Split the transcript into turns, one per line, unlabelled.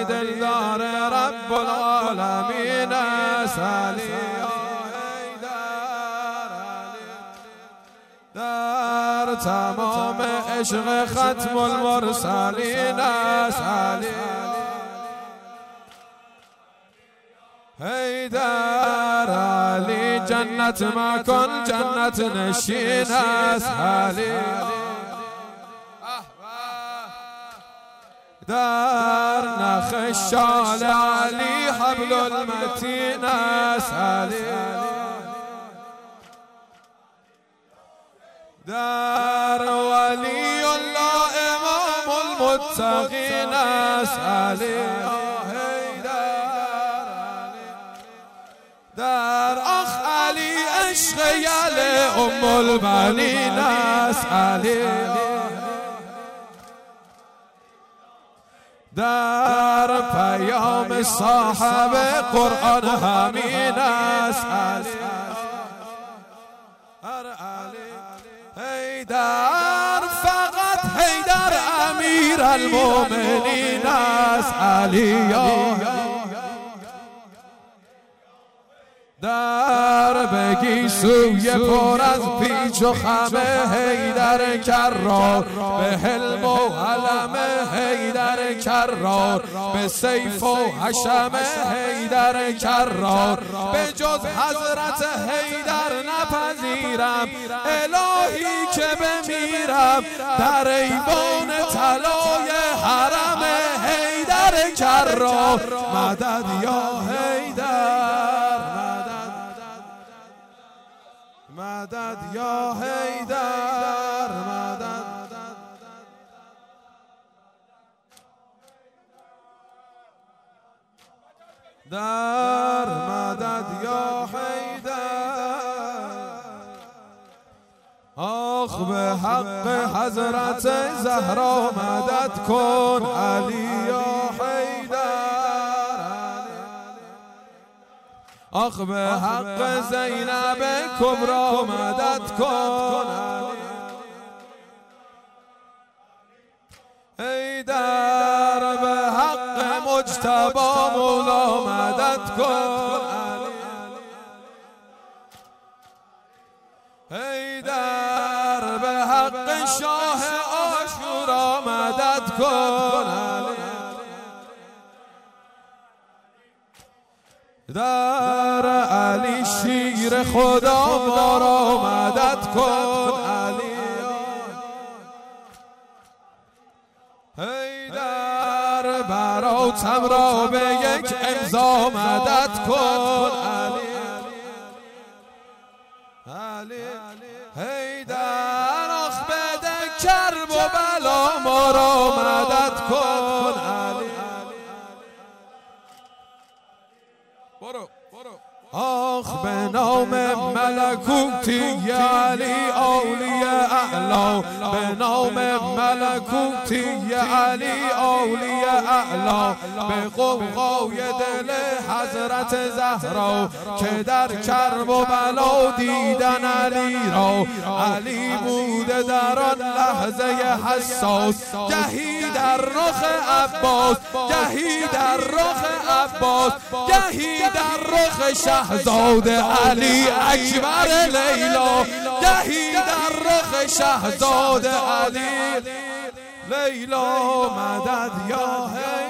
دلدار رب العالمین است علی در تمام عشق ختم المرسلین است علی حیدر علی جنت مکن جنت نشین است علی در نخ شال علی حبل المتین است علی در ولی الله امام المتقین است علی در آخ علی عشق یل ام البنین است علی در پیام صاحب قرآن همین است علی حیدر فقط حیدر امیر المؤمنین است علی در بگی سوی پر از پیچ و خم حیدر کرار به حلم و علم حیدر کرار به سیف و حشم حیدر کرار به جز حضرت حیدر نپذیرم الهی که بمیرم در ایوان طلای حرم حیدر کرار مدد یا حیدر مدد یا حیدر مدد در مدد یا حیدر آخ به حق حضرت زهرا مدد کن علی یا حیدر آخ به حق زینب کبرا مدد کن حیدر به حق مجتبی مولا مدد کن حیدر به حق شاه عاشورا مدد کن در علی شیر خدا ما را مدد کن علی حیدر براتم را به یک امضا مدد کن علی حیدر آخ بده کرب و بلا ما را مدد کن علی آخ به نام ملکوتی علی اولیاء اعلا به نام ملکوتی علی اولیاء اعلا به قوقای دل حضرت زهرا که در کرب و بلا دیدن علی را علی بوده در آن لحظه حساس گهی در رخ عباس گهی در رخ عباس گهی در رخ شهزاده علی اکبر لیلا گهی در رخ شهزاده علی لیلا مدد یا